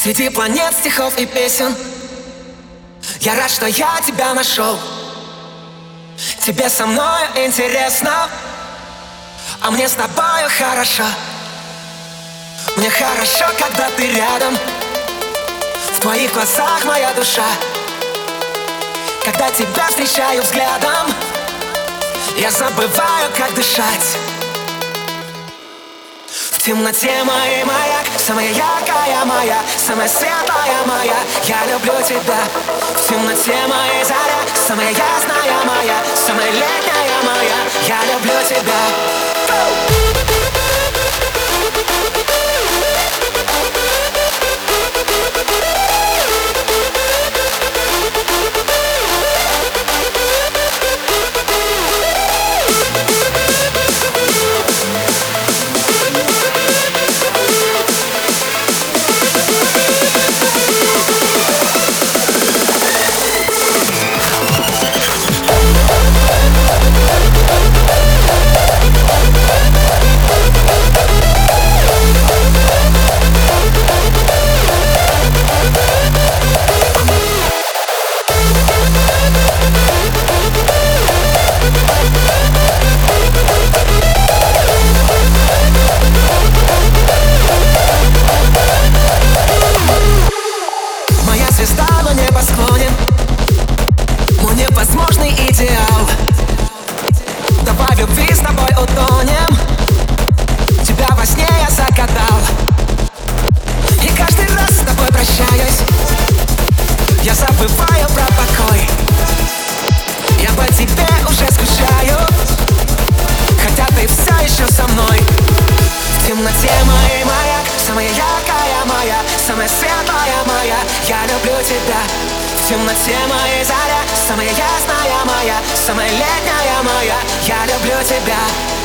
Среди планет, стихов и песен я рад, что я тебя нашел. Тебе со мной интересно, а мне с тобою хорошо. Мне хорошо, когда ты рядом. В твоих глазах моя душа. Когда тебя встречаю взглядом, я забываю, как дышать. В темноте моей маяк, самая яркая моя, самая светлая моя, я люблю тебя. В темноте моей заря, самая ясная моя, самая летняя моя, я люблю тебя. Звезда на небосклоне, мой невозможный идеал. Давай в любви с тобой утонем. Тебя во сне я загадал. И каждый раз с тобой прощаюсь, я забываю про покой. Я по тебе уже скучаю, хотя ты все еще со мной. В темноте моей маяк, самая яркая моя, самая светлая моя, я люблю тебя. В темноте моей заря, самая ясная моя, самая летняя моя, я люблю тебя.